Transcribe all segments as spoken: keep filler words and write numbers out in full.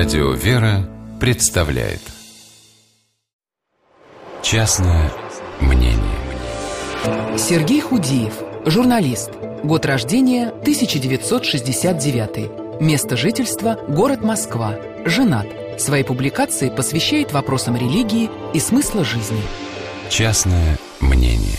Радио «Вера» представляет «Частное мнение». Сергей Худиев, журналист. Год рождения тысяча девятьсот шестьдесят девятый. Место жительства – город Москва. Женат. Свои публикации посвящает вопросам религии и смысла жизни. «Частное мнение».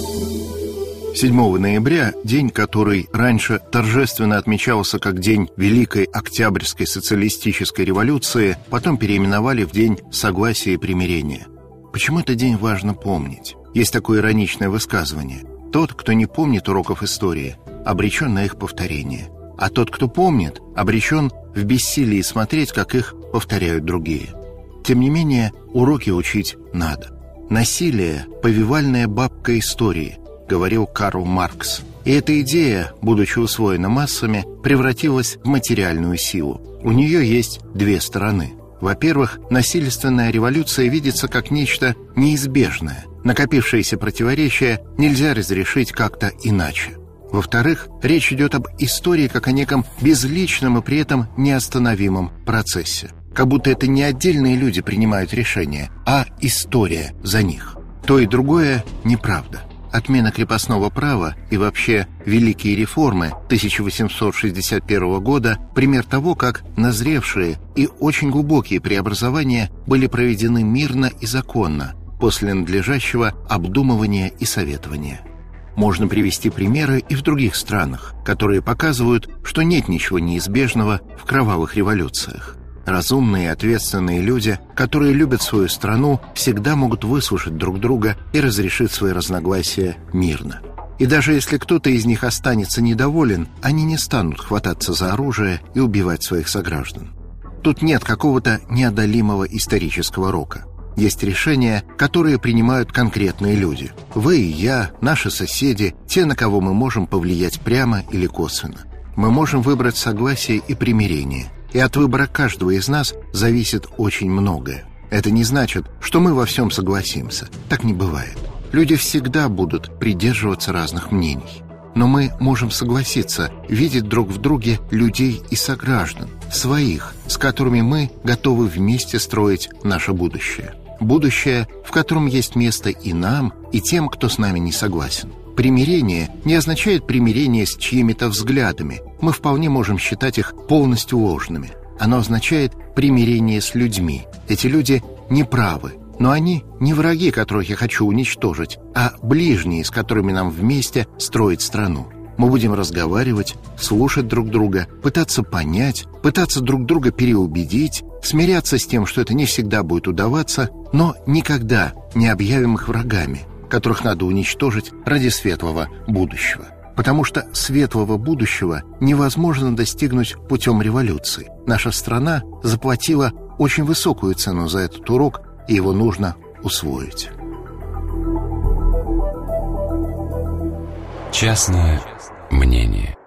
седьмого ноября, день, который раньше торжественно отмечался как День Великой Октябрьской социалистической революции, потом переименовали в День Согласия и Примирения. Почему этот день важно помнить? Есть такое ироничное высказывание: тот, кто не помнит уроков истории, обречен на их повторение, а тот, кто помнит, обречен в бессилии смотреть, как их повторяют другие. Тем не менее, уроки учить надо. Насилие – повивальная бабка истории, говорил Карл Маркс. И эта идея, будучи усвоена массами, превратилась в материальную силу. У нее есть две стороны. Во-первых, насильственная революция видится как нечто неизбежное. Накопившиеся противоречия нельзя разрешить как-то иначе. Во-вторых, речь идет об истории как о неком безличном и при этом неостановимом процессе. Как будто это не отдельные люди принимают решения, а история за них. То и другое неправда. Отмена крепостного права и вообще великие реформы тысяча восемьсот шестьдесят первого года – пример того, как назревшие и очень глубокие преобразования были проведены мирно и законно, после надлежащего обдумывания и советования. Можно привести примеры и в других странах, которые показывают, что нет ничего неизбежного в кровавых революциях. Разумные и ответственные люди, которые любят свою страну, всегда могут выслушать друг друга и разрешить свои разногласия мирно. И даже если кто-то из них останется недоволен, они не станут хвататься за оружие и убивать своих сограждан. Тут нет какого-то неодолимого исторического рока. Есть решения, которые принимают конкретные люди. Вы и я, наши соседи, те, на кого мы можем повлиять прямо или косвенно. Мы можем выбрать согласие и примирение. И от выбора каждого из нас зависит очень многое. Это не значит, что мы во всем согласимся. Так не бывает. Люди всегда будут придерживаться разных мнений. Но мы можем согласиться видеть друг в друге людей и сограждан, своих, с которыми мы готовы вместе строить наше будущее. Будущее, в котором есть место и нам, и тем, кто с нами не согласен. Примирение не означает примирение с чьими-то взглядами. Мы вполне можем считать их полностью ложными. Оно означает примирение с людьми. Эти люди не правы, но они не враги, которых я хочу уничтожить, а ближние, с которыми нам вместе строить страну. Мы будем разговаривать, слушать друг друга, пытаться понять, пытаться друг друга переубедить, смиряться с тем, что это не всегда будет удаваться, но никогда не объявим их врагами, которых надо уничтожить ради светлого будущего. Потому что светлого будущего невозможно достигнуть путем революции. Наша страна заплатила очень высокую цену за этот урок, и его нужно усвоить. Частное мнение.